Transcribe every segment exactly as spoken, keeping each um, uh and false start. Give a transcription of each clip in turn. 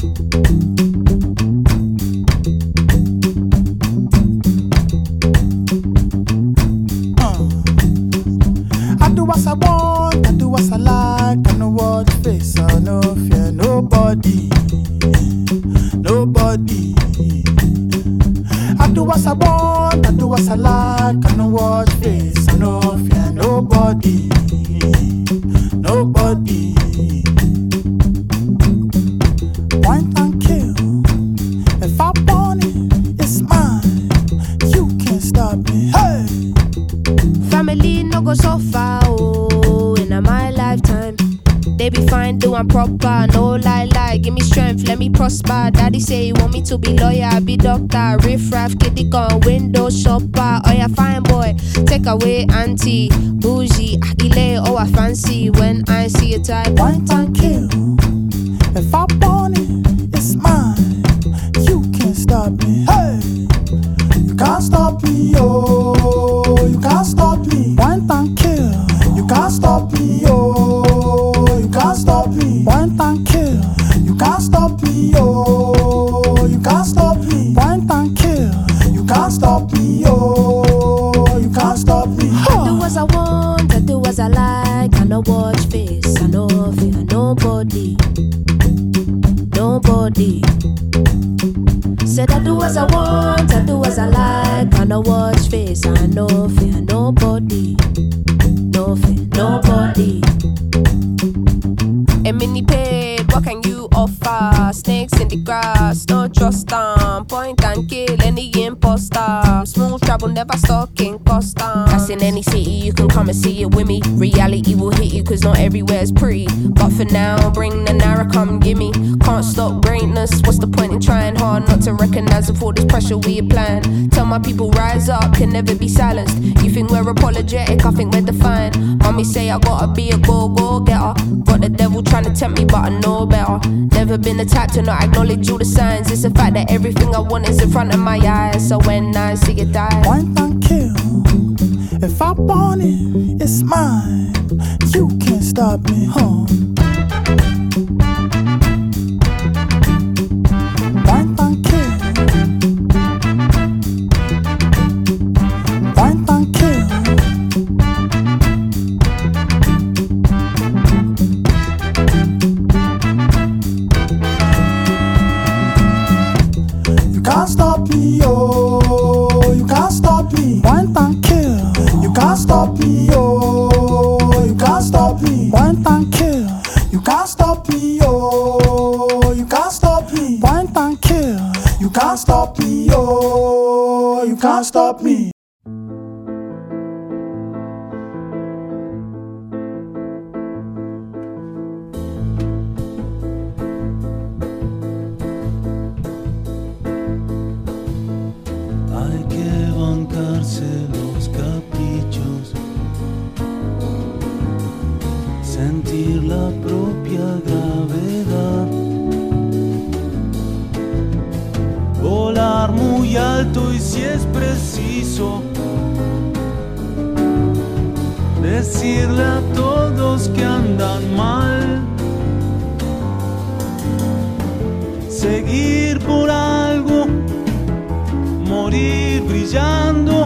I do what I want, I do what I like. I know what face, I no fear nobody, nobody. I do what I want, I do what I like. I know what face, I no fear nobody, nobody. Point and kill. If I want it, it's mine. You can't stop me. Hey. Family no go so far, oh, in my lifetime. They be fine, doing proper, no lie, lie. Give me strength, let me prosper. Daddy say he want me to be lawyer, be doctor. Riff raff, kitty gun, window shopper. Oh yeah, fine boy, take away auntie, bougie, akile, oh I fancy. When I see a type, Point and kill. If I want it, it's mine. You can't stop me. Hey, you can't stop me, oh, you can't stop me. Point and kill. You can't stop me, oh, you can't stop me. Point and kill. You can't stop me, oh, you can't stop me. Point and kill. You can't stop me, oh, you can't stop me. I do as I want, I do as I like. I know watch face, I know fear nobody, nobody. Said I do as I want, I do as I like. I know watch face, I know fear nobody, no fear nobody. A mini paid, what can you offer? Snakes in the grass, no trust them. Point and kill any imposter. Smooth travel, never stalking custom. That's in any city, you can come and see it with me. Reality will hit you, cause not everywhere's pretty. But for now, bring the Nara, come gimme. Can't stop greatness, what's the point in trying hard not to recognize of all this pressure we applying? Tell my people rise up, can never be silenced. You think we're apologetic, I think we're defiant. Mommy say I gotta be a go-go-getter. Got the devil trying to tempt me, but I know better. Never been the type to not acknowledge all the signs. It's the fact that everything I want is in front of my eyes. So when I see it die, Point and kill. If I want it, it's mine. You can't stop me, huh? Point and kill. Point and kill. You can't stop me, oh, you can't stop me. Point and kill. You can't stop me, oh, you can't stop me. Point and kill. You can't stop me, oh, you can't stop me. Point and kill. You can't stop me, oh, you can't stop me. Hay que bancarse los caprichos, sentir la propia gravedad, volar muy alto y si es preciso, decirle a todos que andan mal, seguir por algo, morir brillando.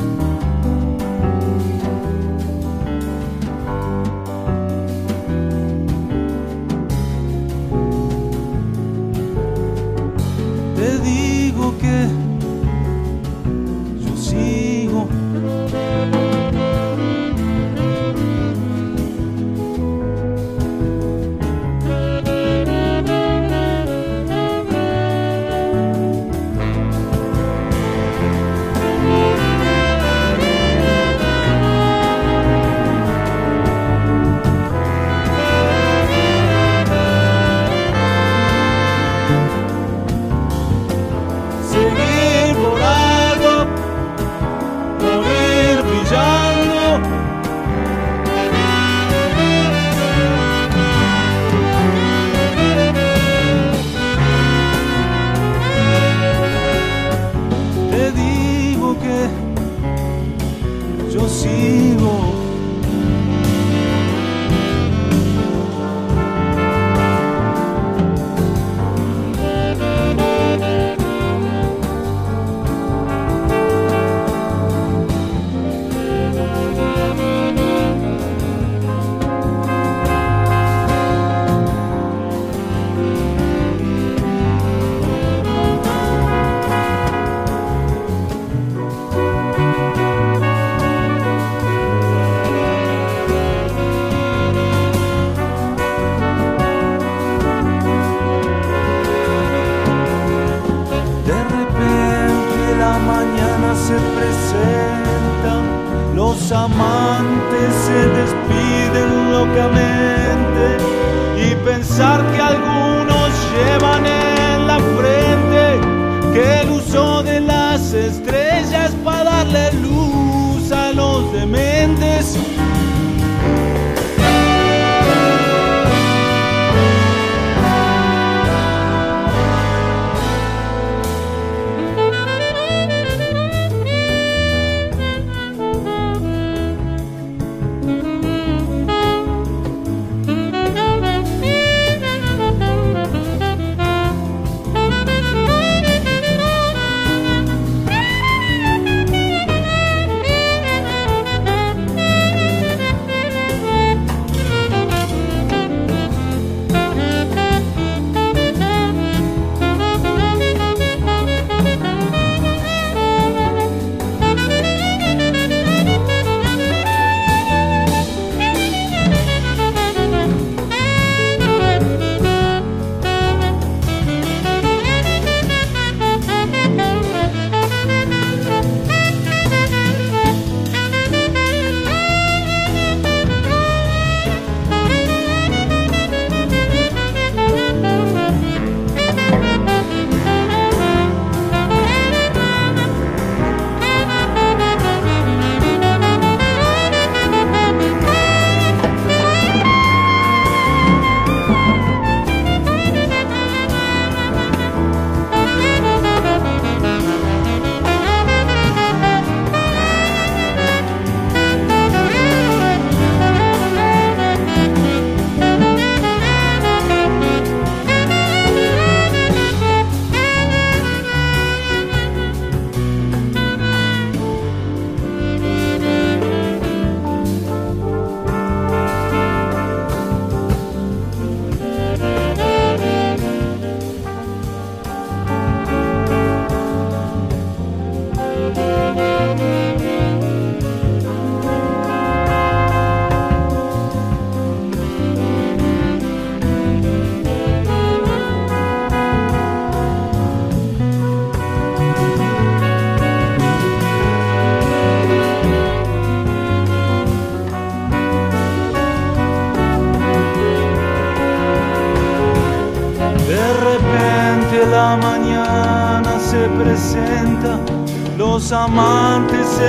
Te digo que yo sigo. Los amantes se despiden locamente y pensar que algunos llevan en la frente que el uso de las estrellas para darle luz a los dementes. La mañana se presenta, los amantes se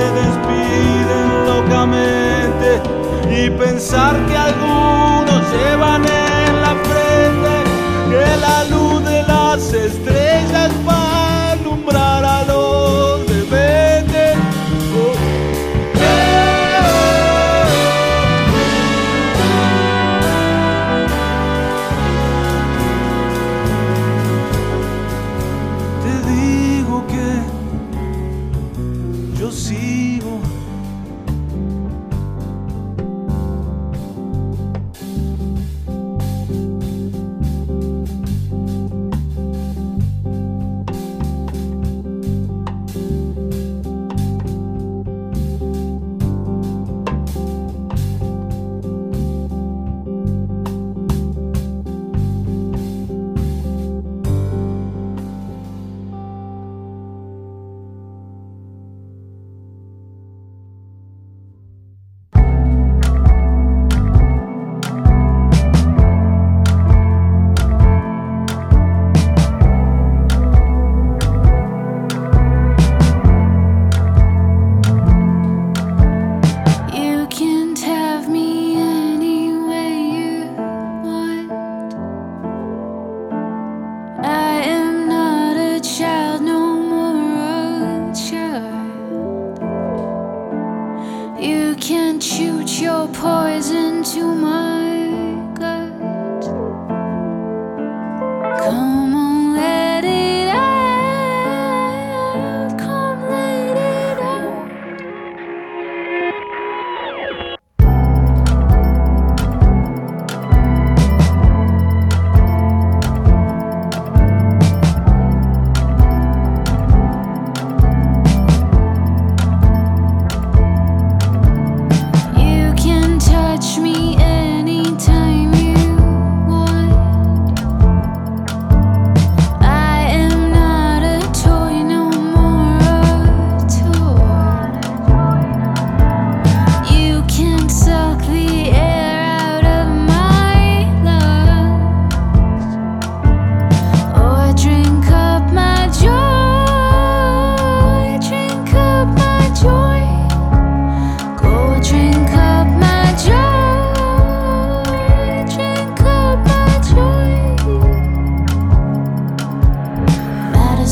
despiden locamente y pensar que algunos llevan en la frente que la luz de las estrellas va a alumbrar a los dementes. Oh. Sigo.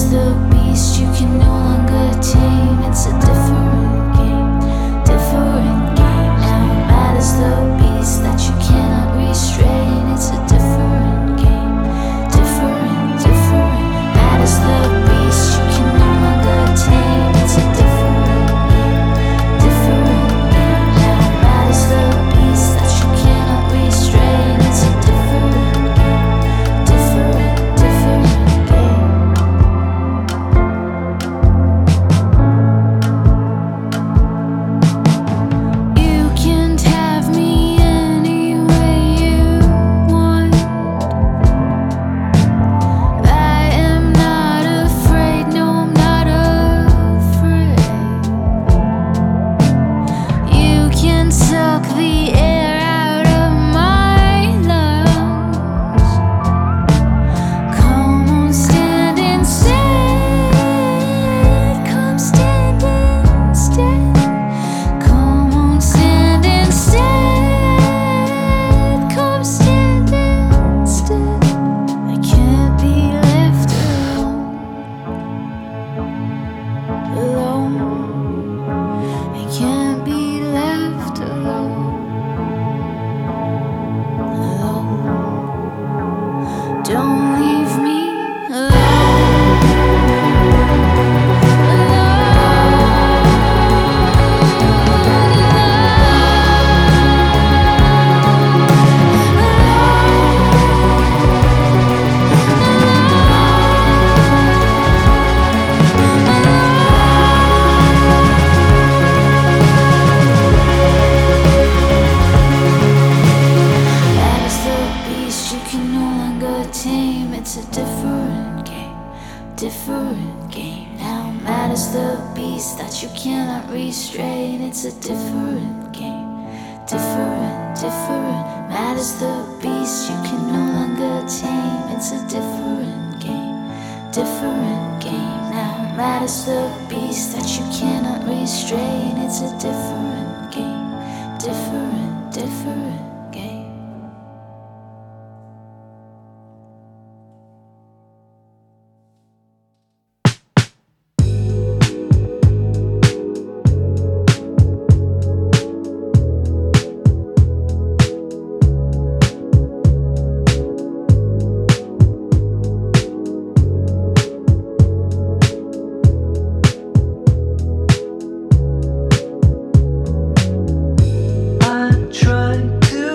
Try to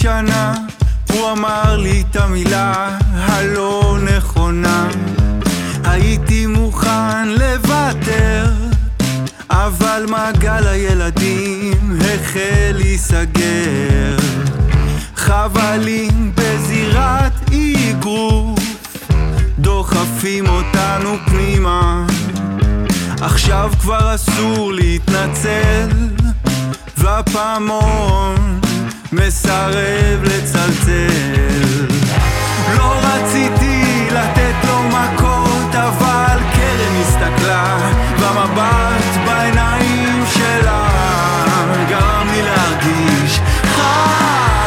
שנה הוא אמר לי את המילה הלא נכונה. הייתי מוכן לוותר, אבל מעגל הילדים החל להיסגר. חבלים בזירת אגרוף דוחפים אותנו פנימה. עכשיו כבר אסור להתנצל, והפעמון מסרב לצלצל. לא רציתי לתת לו מכות, אבל קרן הסתכלה, והמבט בעיניים שלה גרם לי להרגיש חי.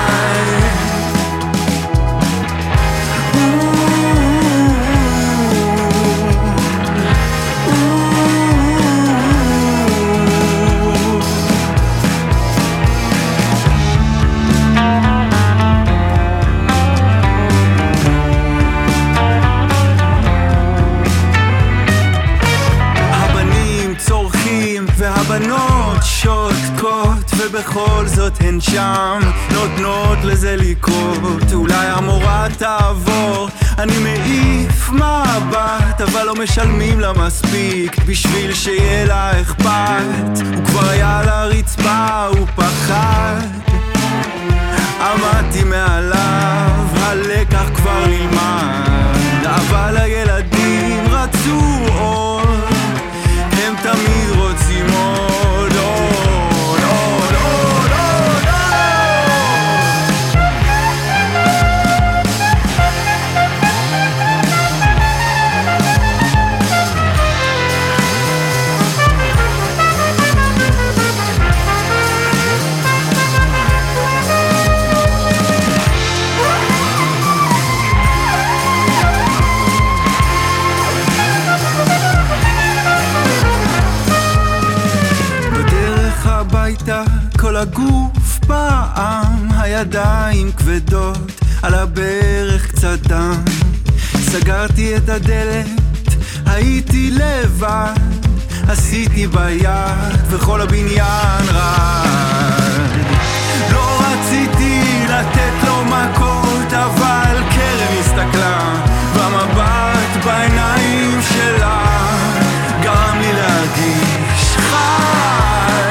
והבנות שותקות, ובכל זאת הן שם נותנות לזה לקרות. אולי המורה תעבור, אני מעיף מבט, אבל לא משלמים לה מספיק בשביל שיהיה לה אכפת. הוא כבר היה לרצפה, הוא פחד, עמדתי מעליו, הלקח כבר נלמד. אבל הילדים רצו עוד, הם תמיד רוצים עוד, עוד, עוד, עוד, עוד, עוד. כל הגוף פעם, הידיים כבדות, על הברך קצת דם. סגרתי את הדלת, הייתי לבד, עשיתי ביד וכל הבניין רד. לא רציתי לתת לו מכות, אבל קרן הסתכלה, והמבט בעיניים שלה גרם לי להרגיש חי.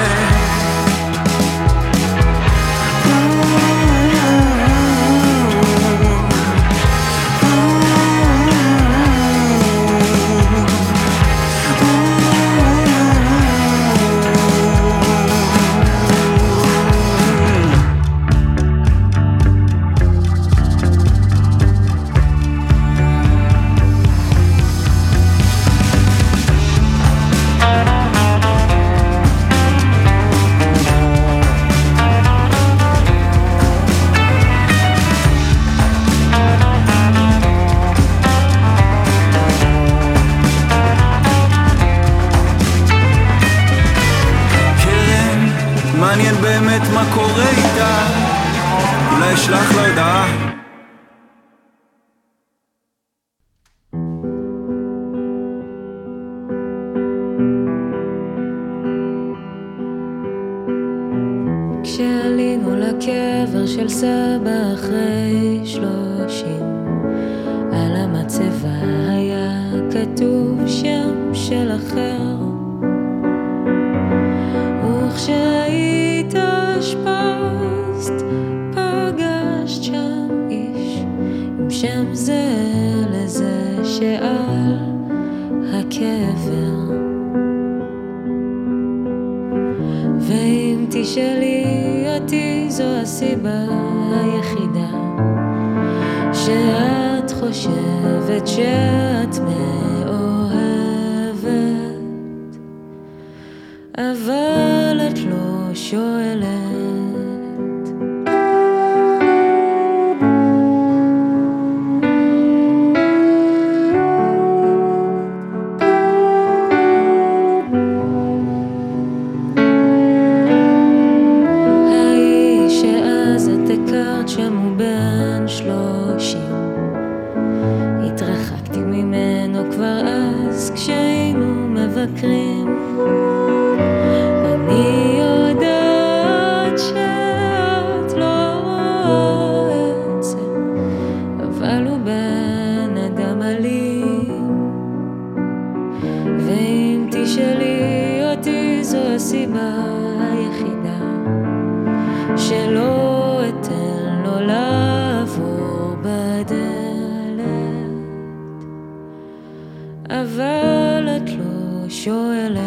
מעניין באמת מה קורה איתה, אולי אשלח לה הודעה. כשעלינו לקבר של סבא אחרי שלושים, על המצבה היה כתוב שם של אחר. וכשהיית אשפזת פגשת שם איש עם שם זה לזה שעל הקבר. ואם תשאלי אותי, זו הסיבה היחידה שאת חושבת שאת מאוהבת, אבל את לא שואלת. האיש שאז את הכרת שם הוא בן שלושים, התרחקתי ממנו כבר אז כשהיינו מבקרים. אני יודעת שאת לא תשאלי אותי, זו הסיבה היחידה שלא אתן לו לעבור בדלת, אבל את לא שואלת.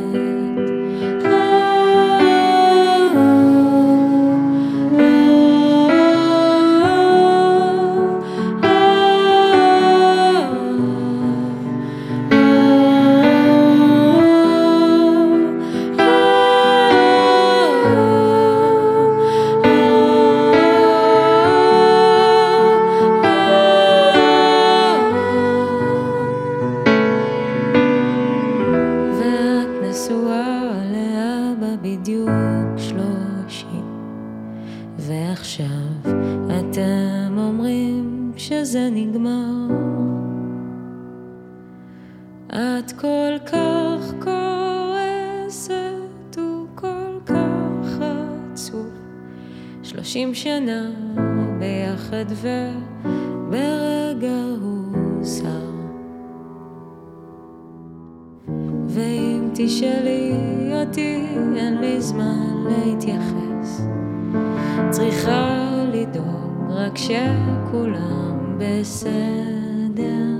ועכשיו אתם אומרים שזה נגמר. את כל כך כועסת וכל כך עצוב, שלושים שנה ביחד וברגע הוא שר. ואם תשאלי אותי, אין לי זמן להתייחס, צריכה לדאוג רק שכולם בסדר,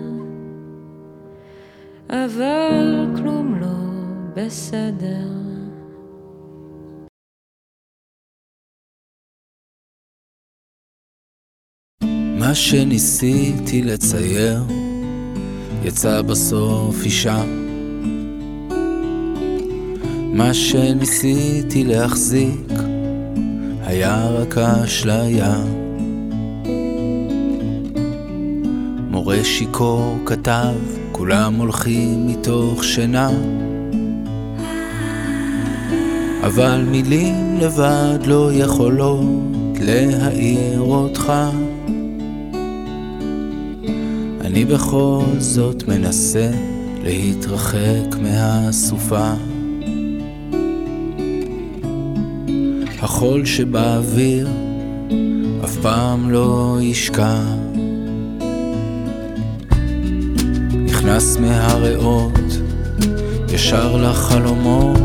אבל כלום לא בסדר. מה שניסיתי לצייר יצא בסוף אישה, מה שניסיתי להחזיק היה רק אשליה. מורה שיקור כתב, כולם הולכים מתוך שינה, אבל מילים לבד לא יכולות להעיר אותך. אני בכל זאת מנסה להתרחק מהסופה, החול שבאוויר אף פעם לא ישקע, נכנס מהריאות ישר לחלומות,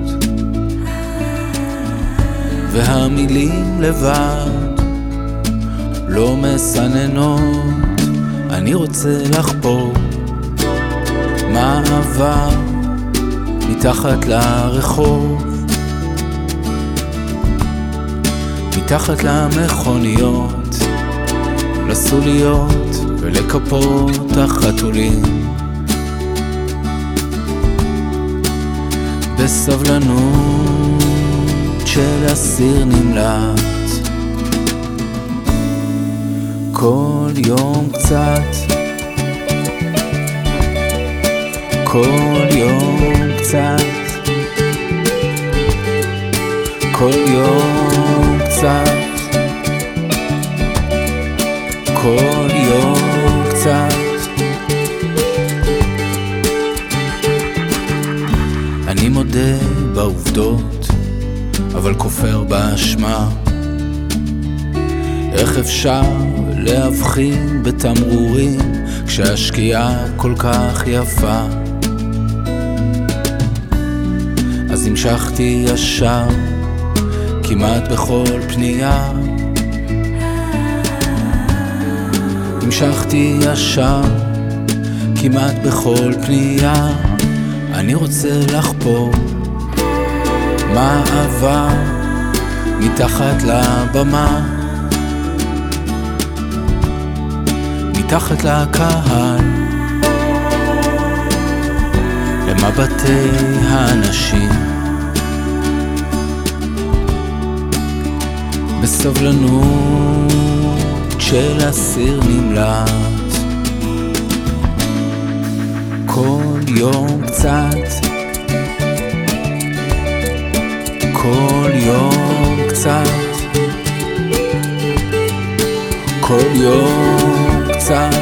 והמילים לבד לא מסננות. אני רוצה לחפור מה עבר מתחת לרחוב, מתחת למכוניות, לסוליות ולכפות החתולים. בסבלנות של אסיר נמלט, כל יום קצת, כל יום קצת, כל יום קצת, כל יום קצת. אני מודה בעובדות, אבל כופר באשמה. איך אפשר להבחין בתמרורים כשהשקיעה כל כך יפה? אז המשכתי ישר כמעט בכל פנייה, המשכתי ישר כמעט בכל פנייה. אני רוצה לחפור מה עבר מתחת לבמה, מתחת לקהל, למבטי האנשים. בסבלנות של אסיר נמלט, כל יום קצת, כל יום קצת, כל יום קצת,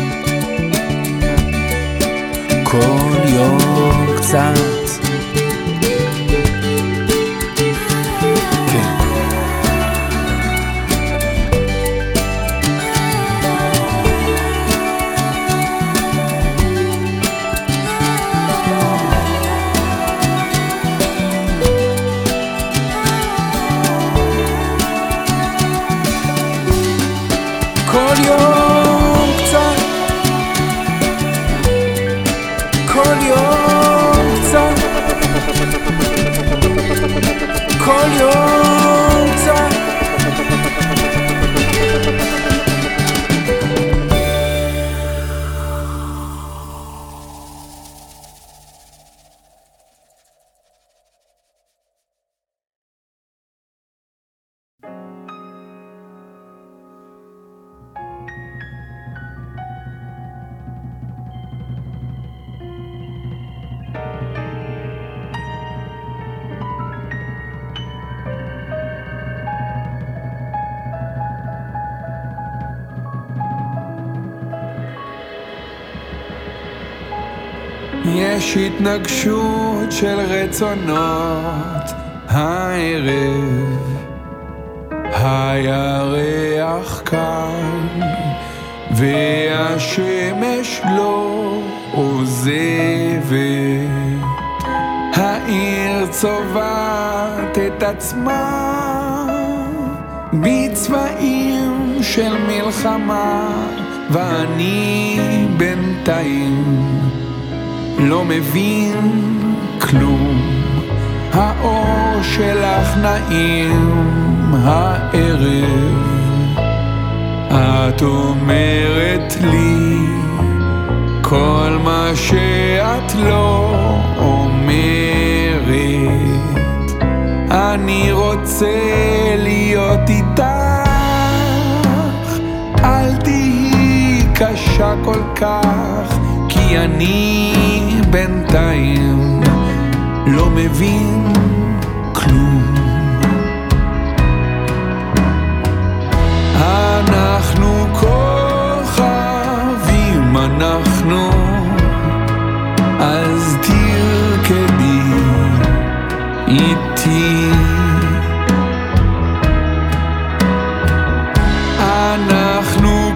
כל יום קצת. כן. יום קצת, כל יום קצת, כל יום קצת. יש התנגשות של רצונות הערב, הירח כאן והשמש לא עוזבת, העיר צובעת את עצמה בצבעים של מלחמה, ואני בינתיים לא מבין כלום. האור שלך נעים הערב, את אומרת לי כל מה שאת לא אומרת. אני רוצה להיות איתך, אל תהי קשה כל כך, כי אני בינתיים לא מבין כלום. אנחנו כוכבים, אנחנו, אז תרקדי איתי. אנחנו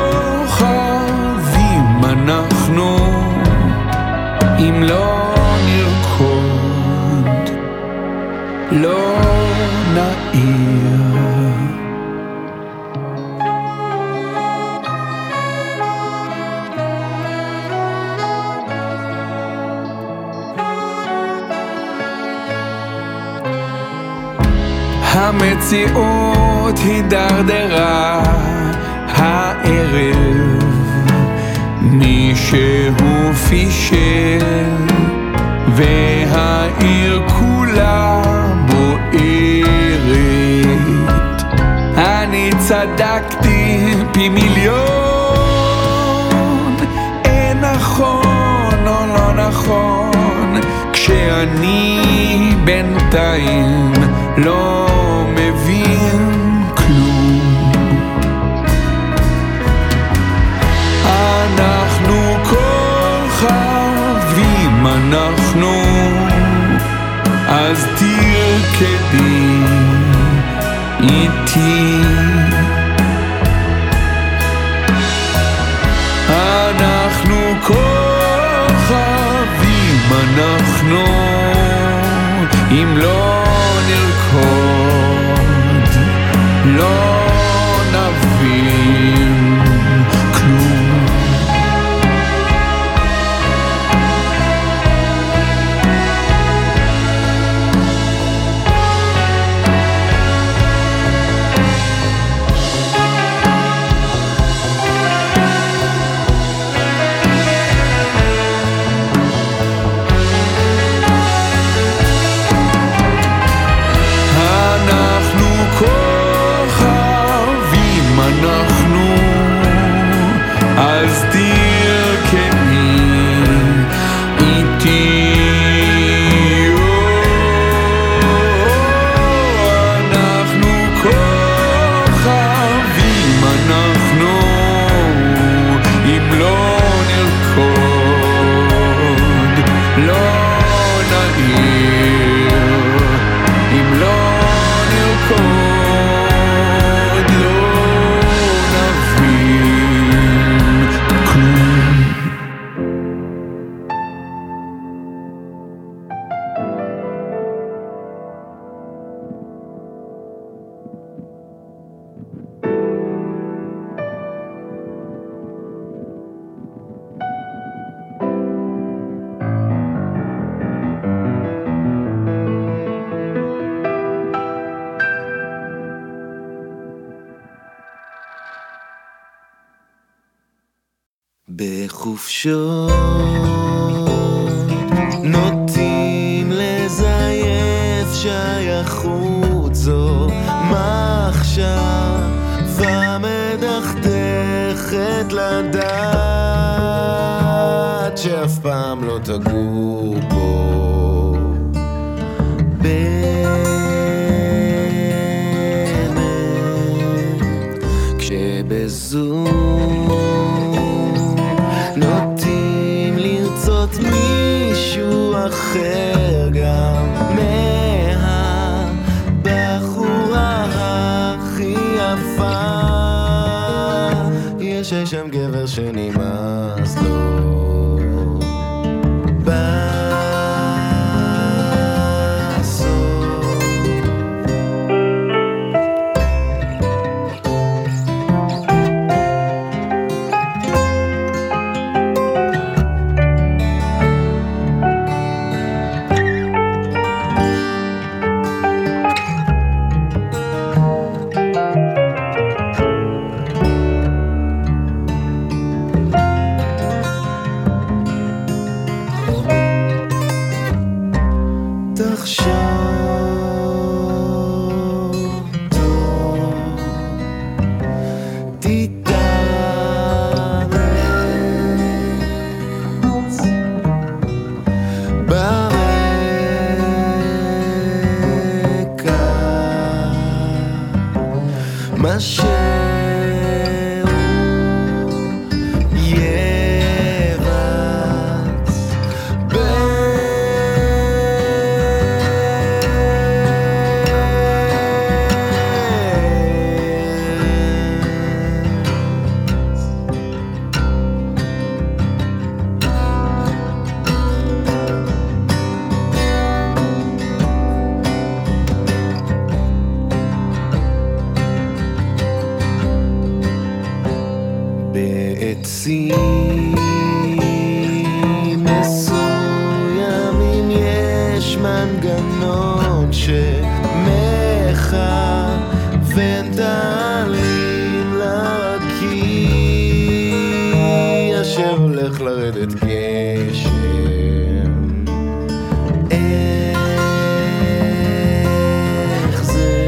כוכבים, אנחנו, אם לא נרקוד, לא נעיר. המציאות הידרדרה הערב, מישהו פישל והעיר כולה בוערת. אני צדקתי פי מיליון, אין נכון או לא נכון, כשאני בינתיים לא מבין כלום. אנחנו כוכבים, אנחנו, אז תרקדי איתי. אנחנו כוכבים, אנחנו, אם לא נרקוד, לא נבין כלום. תחושות נוטים לזייף שייכות, זו מחשבה מדכדכת לדעת שאף פעם לא תגור פה באמת, כשבזום נוטים לרצות מישהו אחר גם מהבחורה הכי יפה. יש שם גבר שנמאס לו מסוימים יש מנגנון שמכוון תעלים לרקיע שהולך לרדת גשם. איך זה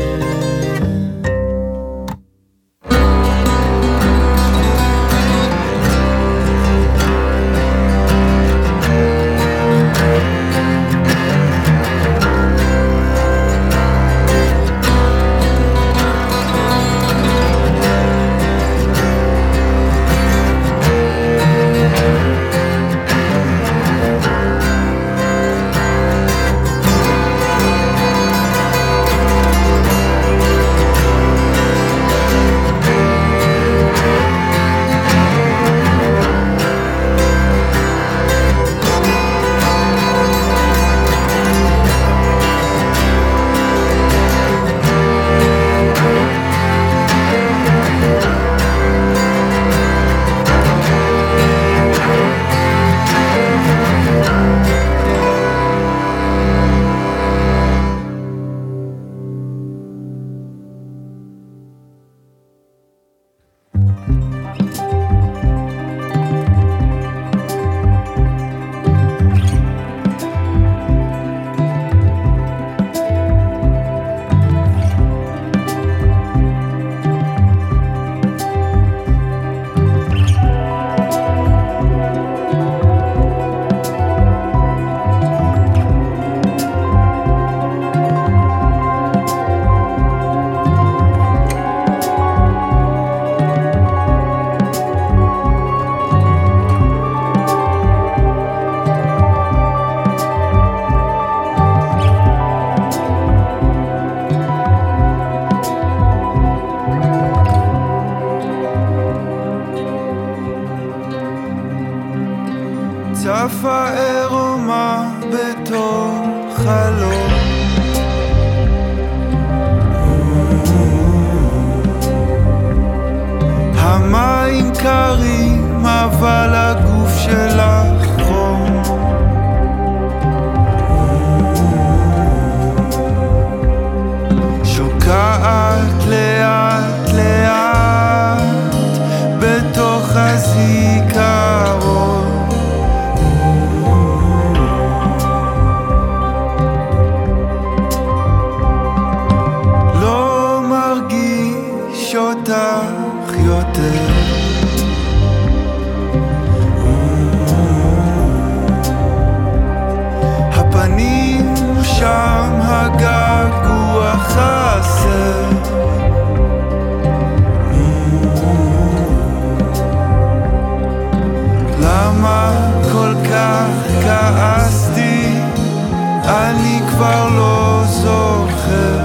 צפה עירומה בתוך חלום, המים קרים אבל הגוף שלך חום, שוקעת לאט לאט בתוך הזיכרון. הפנים שם הגעגוע חסר למה כל כך כעסתי אני כבר לא זוכר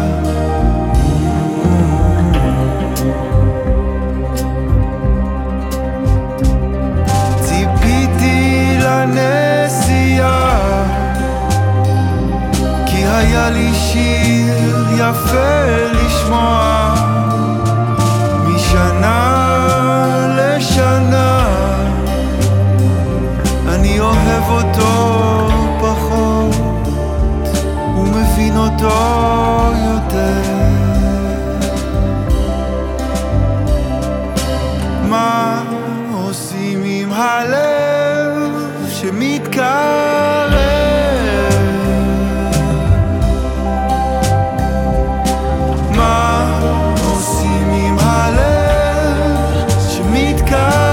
ציפיתי לנסיעה כי היה לי שיר יפה לשמוע משנה לשנה אני אוהב אותו פחות ומבין אותו יותר מה עושים עם הלב שמתקרב מה עושים עם הלב שמתקרב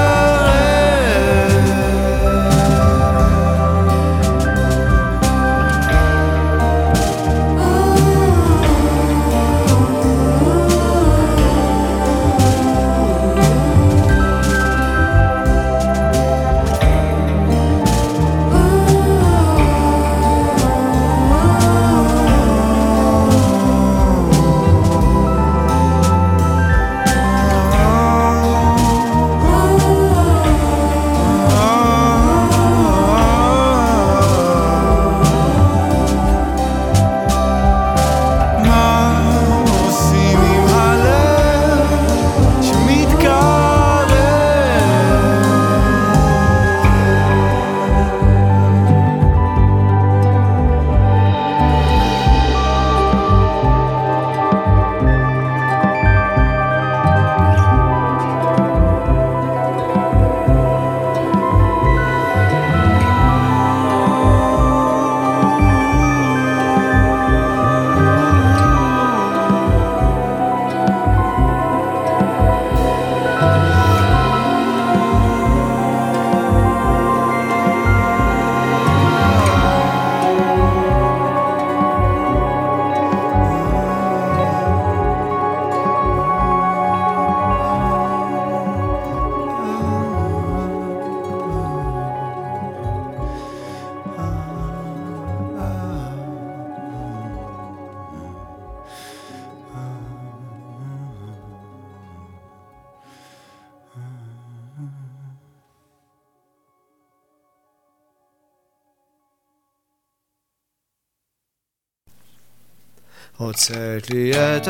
הוצאת לי את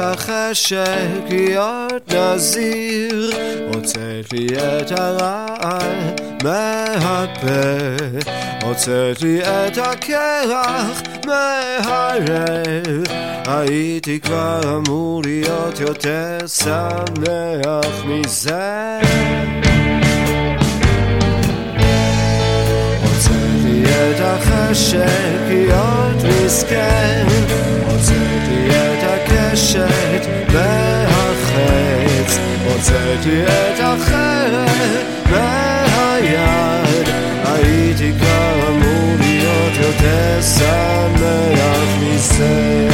החשק להיות נזיר הוצאת לי את הרעל מהפה הוצאת לי את הקרח מהלב הייתי כבר אמור להיות יותר שמח מזה הוצאת לי את החשק להיות מסכן הוצאת לי את הקשת מהחץ הוצאת לי את החרב מהיד הייתי כבר אמור להיות יותר שמח מזה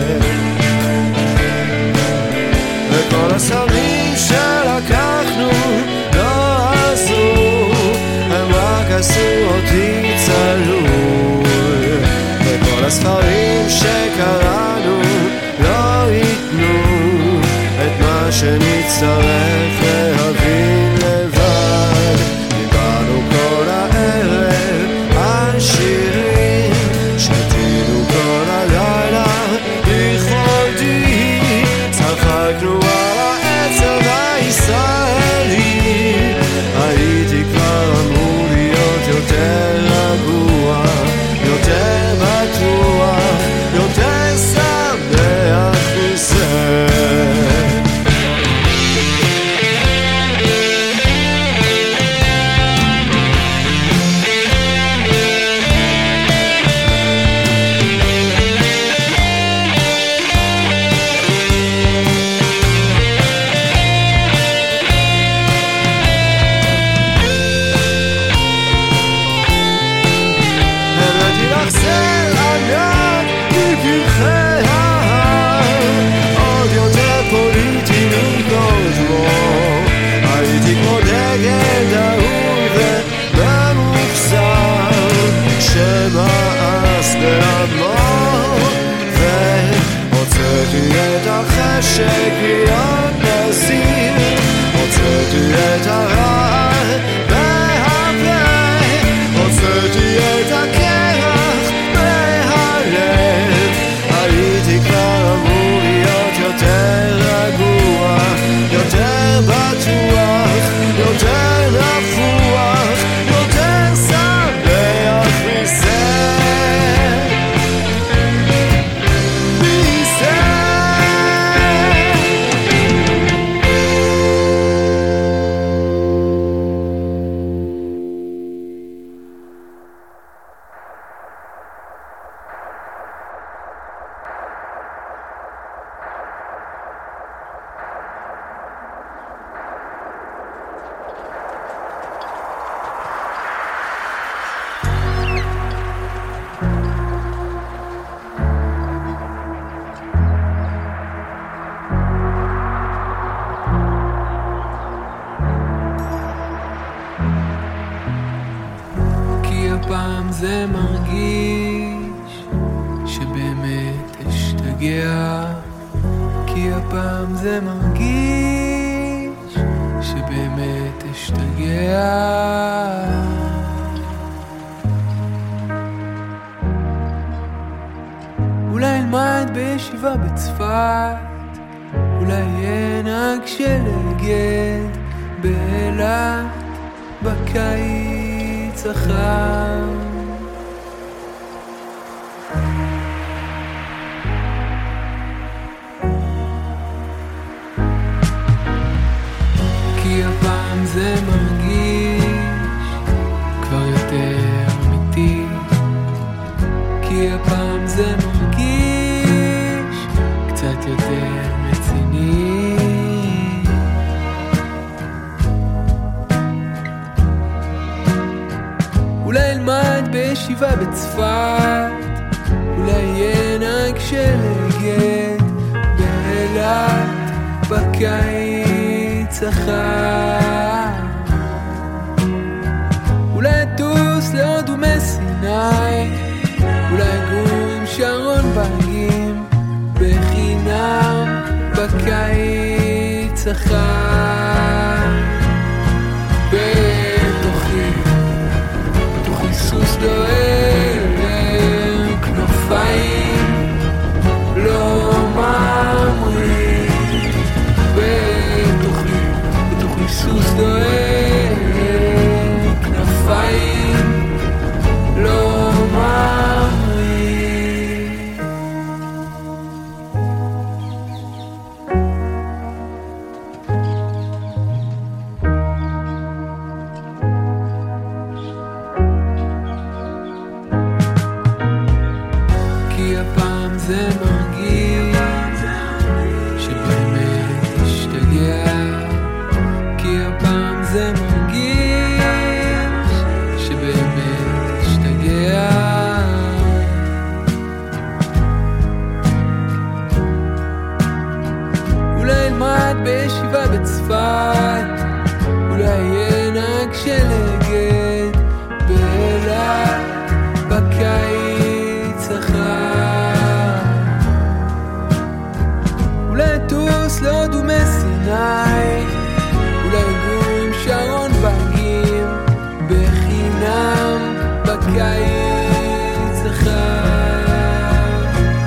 וכל הסמים שלקחנו לא עשו הם רק עשו אותי צלול וכל הספרים שקראנו לא ייתנו את מה שנצטרך להבין לבד דיברנו כל הערב על שירים שתינו כל הלילה לכבודי צחקנו על העצב הישראלי הייתי כבר אמור להיות יותר רגוע יותר בטוח להשתגע, כי הפעם זה מרגיש שבאמת אשתגע. אולי אלמד בישיבה בצפת, אולי ינהג שלגד באילת בקיץ החם. כי הפעם זה מרגיש כבר יותר אמיתי, כי הפעם זה מרגיש קצת יותר רציני. אולי אלמד בישיבה בצפת, אולי ינהג שלגד באילת בקיץ החם. אולי אטוס להודו מסיני, אולי אגור עם שרון בגים בחינם בקיץ החם. בתוכי, בתוכי סוס דוהר, כנפיים לא ממריא. בתוכי, בתוכי סוס דוהר, כנפיים לא ממריא. כי הפעם זה מרגיש שבאמת אשתגע, כי הפעם זה מרגיש שבאמת אשתגע. אולי אלמד בישיבה בצפת, אולי ינהג שלגד באילת בקיץ החם. אולי אטוס להודו מסיני, אולי אגור עם שרון בגים בחינם בקיץ החם.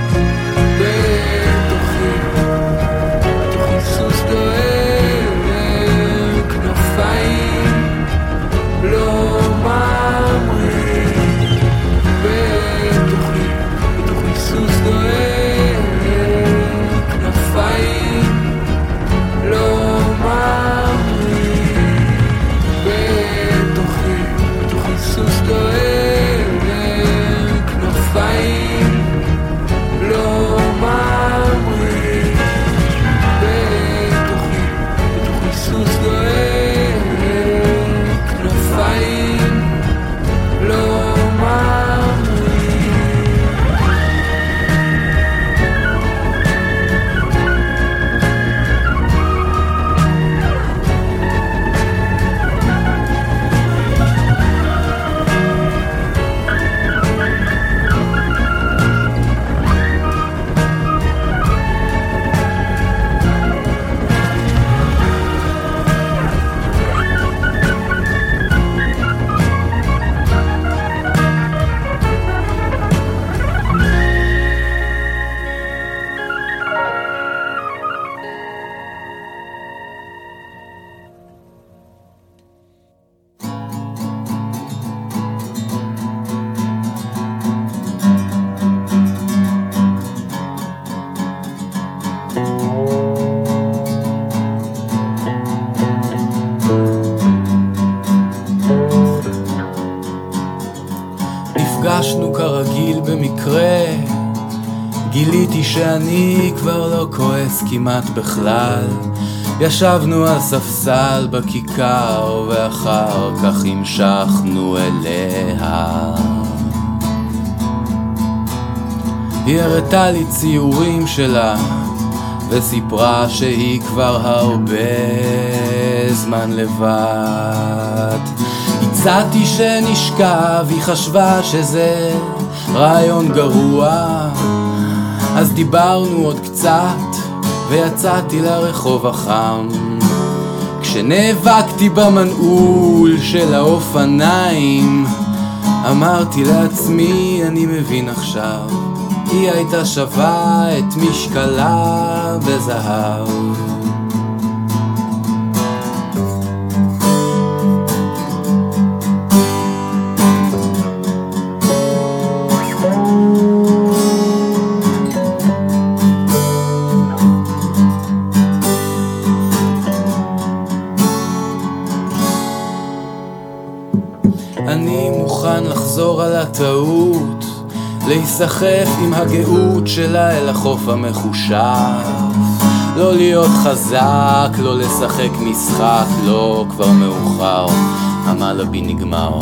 בתוכי, בתוכי סוס דוהר, כנפיים לא ממריא. בתוכי, בתוכי סוס דוהר, כנפיים לא ממריא. בתוכי, בתוכי סוס דוהר, כנפיים לא ממריא. בתוכי, בתוכי סוס דוהר, כנפיים לא ממריא. נפגשנו כרגיל במקרה, גיליתי שאני כבר לא כועס כמעט בכלל. ישבנו על ספסל בכיכר ואחר כך המשכנו אליה. היא הראתה לי ציורים שלה וסיפרה שהיא כבר הרבה זמן לבד. הצעתי שנשכב, היא חשבה שזה רעיון גרוע. אז דיברנו עוד קצת ויצאתי לרחוב החם. כשנאבקתי במנעול של האופניים אמרתי לעצמי אני מבין עכשיו, היא הייתה שווה את משקלה בזהב. אני מוכן לחזור על הטעות, להיסחף עם הגאות שלה אל החוף המחושב, לא להיות חזק, לא לשחק משחק, לא כבר מאוחר, המלאבי נגמר.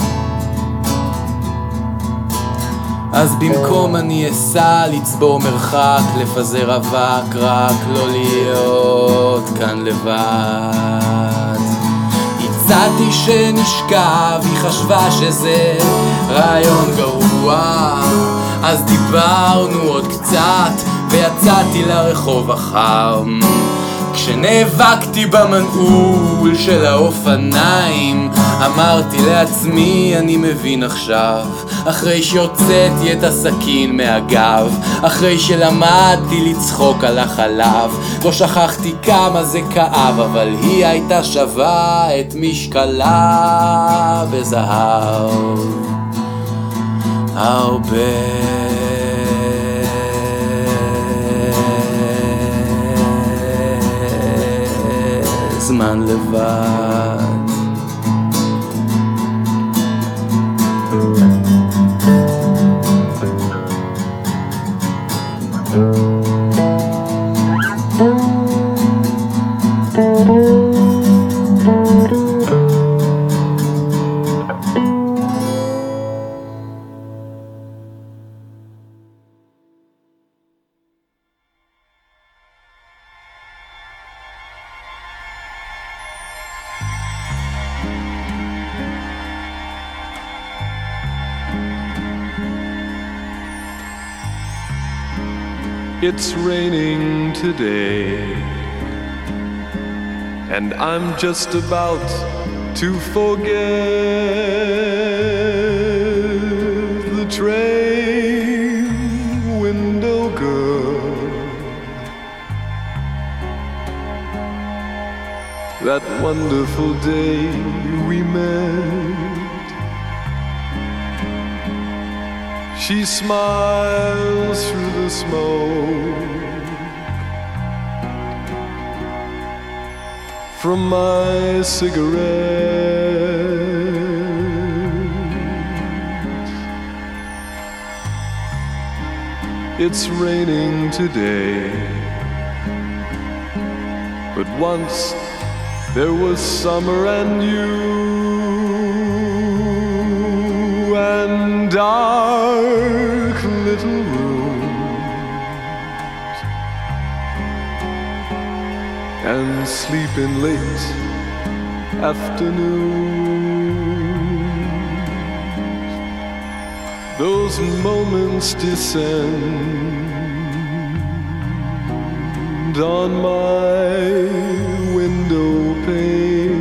אז במקום אני אסע לצבור מרחק, לפזר אבק, רק לא להיות כאן לבד. הצעתי שנשכב, היא חשבה שזה רעיון גרוע, אז דיברנו עוד קצת ויצאתי לרחוב החם. כשנאבקתי במנעול של האופניים אמרתי לעצמי אני מבין עכשיו, אחרי שהוצאתי את הסכין מהגב, אחרי שלמדתי לצחוק על החלב, לא שכחתי כמה זה כאב, אבל היא הייתה שווה את משקלה בזהב. הרבה זמן לבד. It's raining today, and I'm just about to forget the train window girl, that wonderful day we met. She smiles through the smoke from my cigarette. It's raining today, but once there was summer and you and dark little rooms and sleeping late afternoons. Those moments descend on my window pane.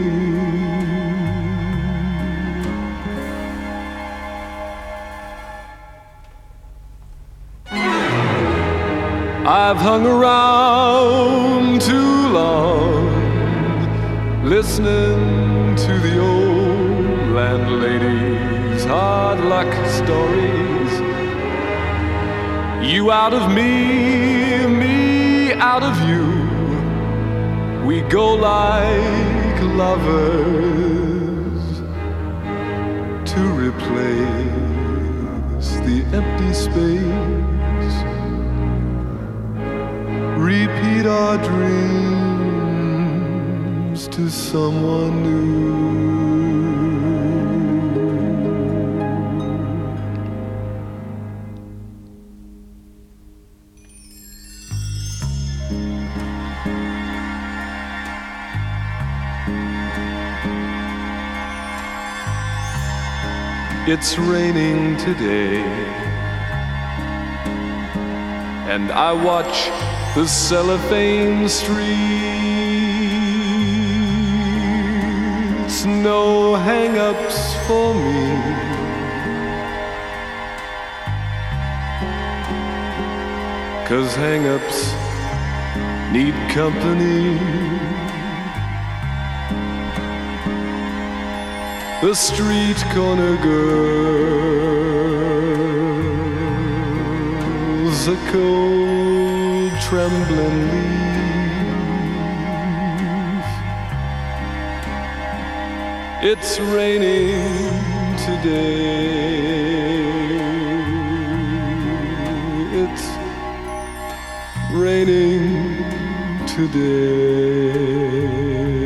I've hung around too long, listening to the old landlady's hard luck stories. You out of me, me out of you, we go like lovers to replace the empty space. Repeat our dreams to someone new. It's raining today, and I watch the cellophane streets. No hang-ups for me, cause hang-ups need company. The street corner girls, a cold trembling leaf. It's raining today. It's raining today.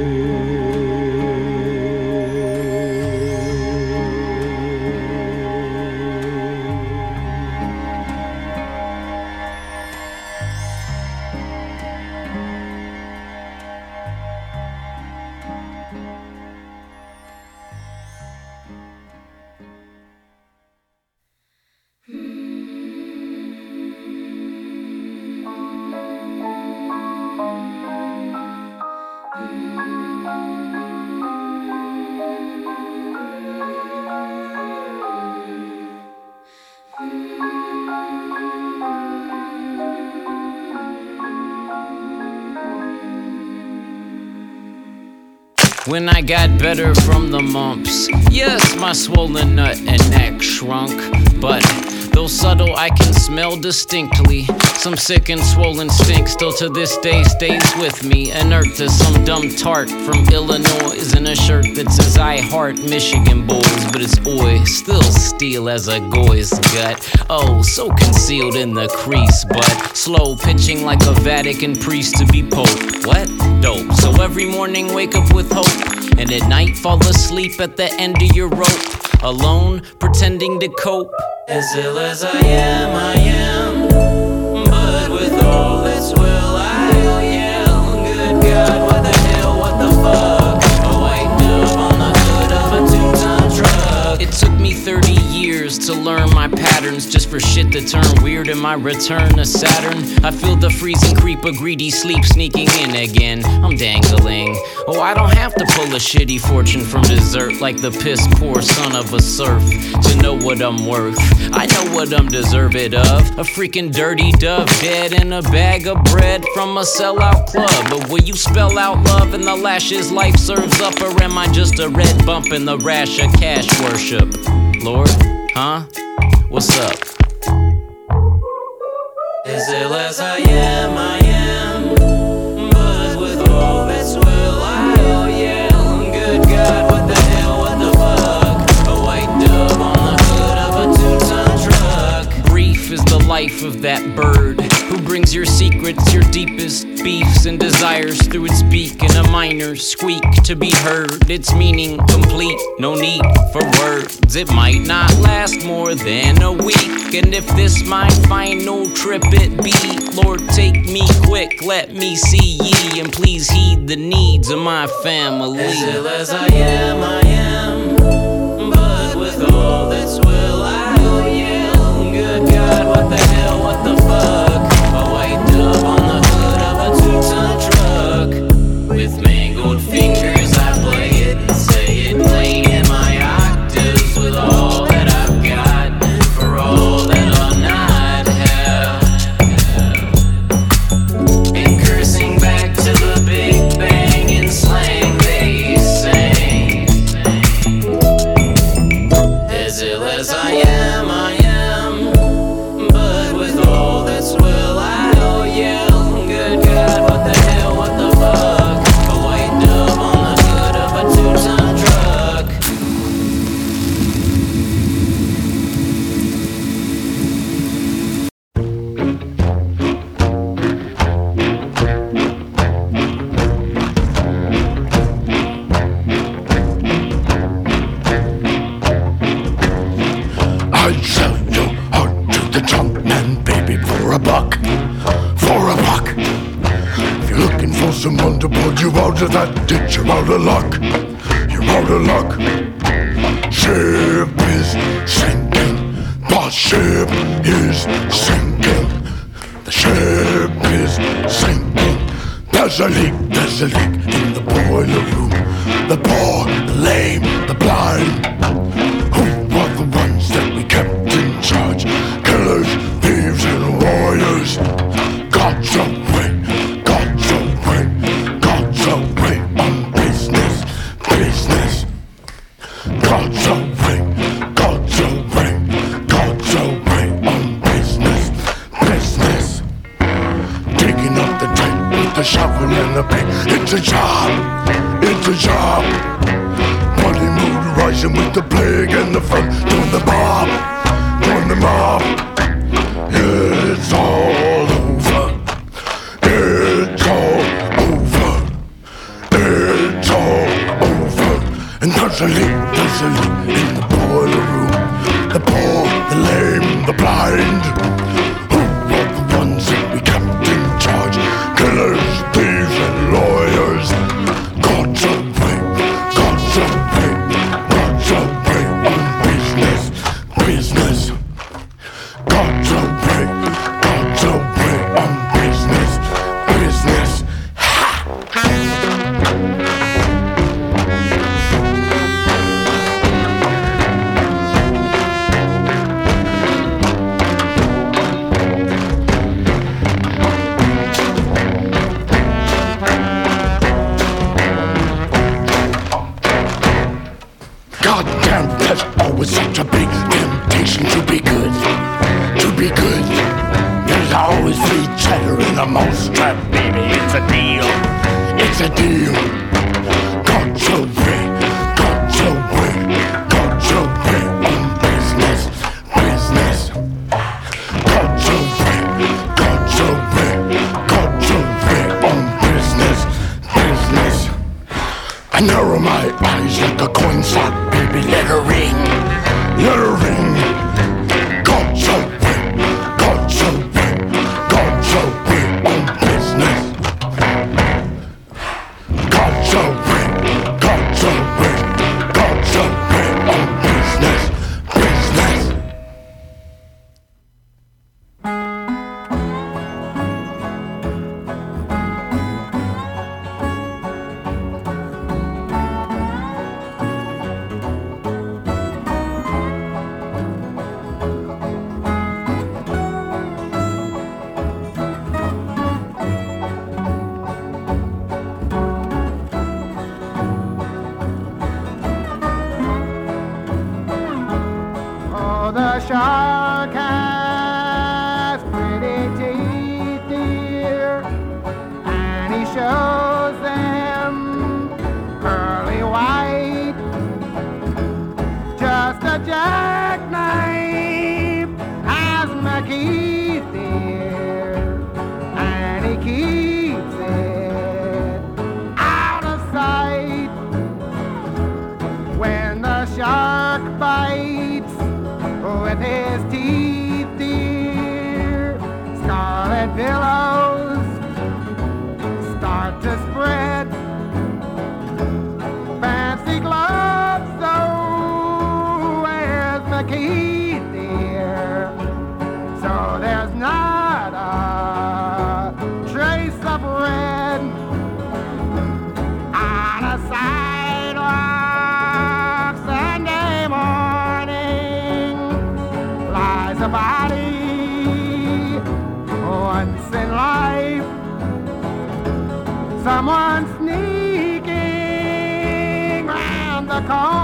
When I got better from the mumps, yes, my swollen nut and neck shrunk, but though subtle, I can smell distinctly some sick and swollen stink still to this day stays with me, inert as some dumb tart from Illinois in a shirt that says I heart Michigan boys, but it's oi, still steel as a goy's gut. Oh, so concealed in the crease, but slow pitching like a Vatican priest to be pope. What? Dope. So every morning wake up with hope, and at night fall asleep at the end of your rope, alone pretending to cope. As ill as I am, I am, but with all its will I'll yell, good God, what the hell, what the fuck, a white dove on the hood of a two-ton truck. It took me thirty years to learn my patterns, just for shit to turn weird in my return to Saturn. I feel the freezing creep of greedy sleep sneaking in again. I'm dangling. Oh, I don't have to pull a shitty fortune from dessert like the piss poor son of a serf to know what I'm worth. I know what I'm deserved of. A freaking dirty dove dead in a bag of bread from a sellout club. But will you spell out love in the lashes life serves up, or am I just a red bump in the rash of cash worship? Lord, huh? What's up? As ill as I am, I am, but with all that's will I'll yell, good God, what the hell, what the fuck, a white dove on the hood of a two-ton truck. Brief is the life of that bird who brings your secrets, your deepest beefs and desires through its beak in a minor squeak to be heard. Its meaning complete, no need for words. It might not last more than a week, and if this my final trip it be, Lord, take me quick, let me see ye, and please heed the needs of my family. As ill as I am, I am, but with all that's will I'll yell, good God, what the hell, what the fuck, a white dove on the hood of a two-ton truck. With mangled fingers I play it and say it plain in my octaves, with all that I've got for all that I'll not have, and cursing back to the Big Bang in slang they sang. As ill as I am, I am, but with all that's will I'll yell, good God, what the hell, what the fuck, a white dove on the hood of a two-ton truck. I'd sell your heart to the junk man, baby, for a buck, for a buck. If you're looking for someone to pull you out of that ditch, you're out of luck, you're out of luck. Ship is sinking, the ship is sinking. The There's a leak, there's a leak in the boiler room. The poor, the lame, the blind. Who were the ones that we kept in charge? Killers, thieves, and warriors. God's away, God's away, God's away on business, business. God's away, God's away, God's away on business, business. Digging up the dirt with the shovel and the pick. It's a job, it's a job. Bloody mood rising with the plague and the front. Join the mob, join the mob. It's all over. It's all over. It's all over. And there's a leak, there's a leak in the boiler room. The poor, the lame, the blind. Who were the ones that we kept in charge? Killers, thieves, and lawyers. God's away, God's away, God's away on business, business. God's away, God's away on business, business. Goddamn, there's always such a big temptation to be good, to be good. There's always free cheddar in a mousetrap, baby. It's a deal, it's a deal. God's away, God's away, God's away on business, business. God's away, God's away, God's away on business, business. I narrow my eyes like a coin slot, baby. Let her ring, let her ring. God's away, God's away, God's away on business. God's away, God's away, God's away on business, business. Oh, the shark has pretty teeth, dear, and he shows them pearly white. Just a jackknife has McKeith, dear, and he keeps it out of sight. When the shark bites with his teeth, dear, scarlet billows start to spread. Fancy gloves, though, where's McKeith, dear? So there's not a trace of red on a sidewalk Sunday morning. Lies a body once in life. Someone sneaking round the corner.